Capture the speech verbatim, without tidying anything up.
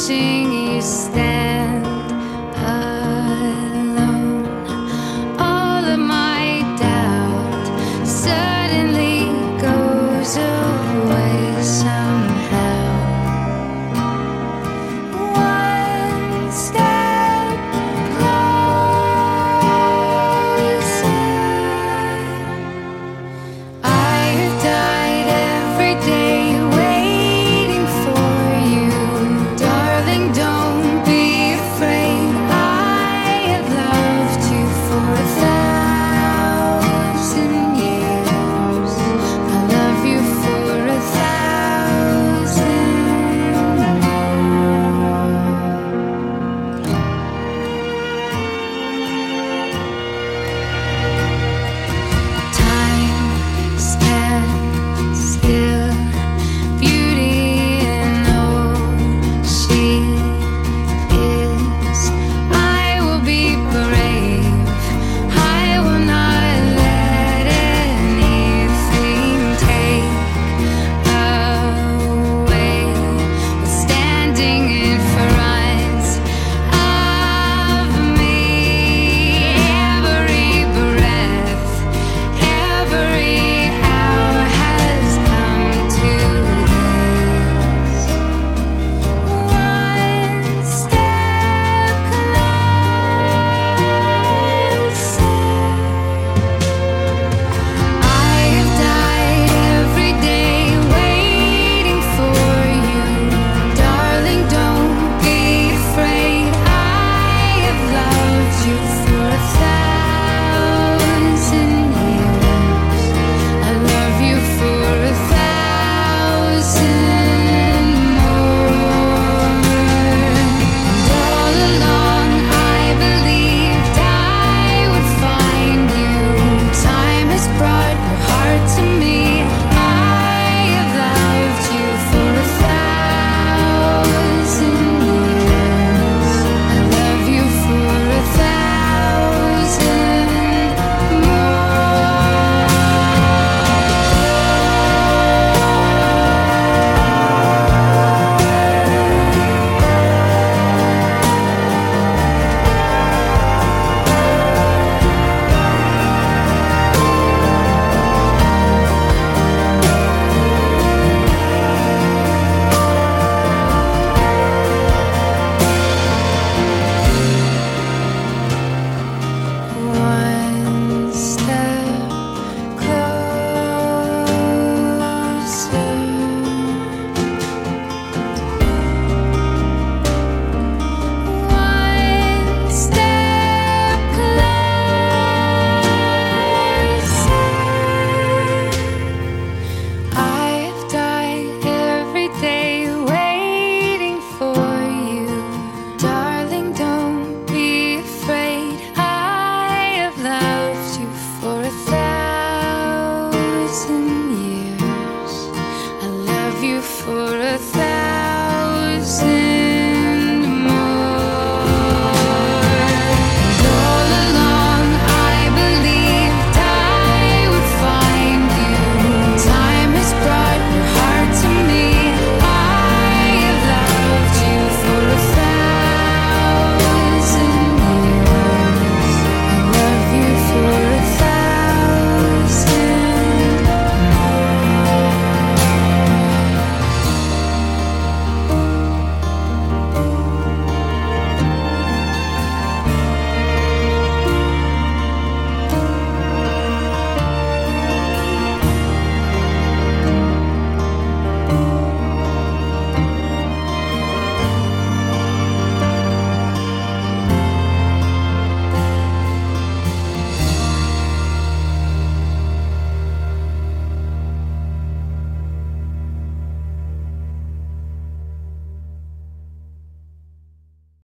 watching you stand alone. All of my doubt suddenly goes away somehow. One step closer. I have died every day waiting for you. Darling, don't be afraid. I have loved you for a thousand years. I love you for a thousand more. Time stands still, beauty in all she is. I will be brave. I will not let anything take away what's standing in front of me. Every breath, every hour has come to this. One step closer. I have died every day waiting for you. Darling, don't be afraid. I have loved you for a thousand years. I love you for a thousand more. And all along I believed I would find you. Time has brought your heart to me. I have loved you for a thousand years. I love you for a thousand one step closer. One step closer. I have died every day waiting for you. Darling, don't be afraid. I have loved you for a thousand years. I love you for a thousand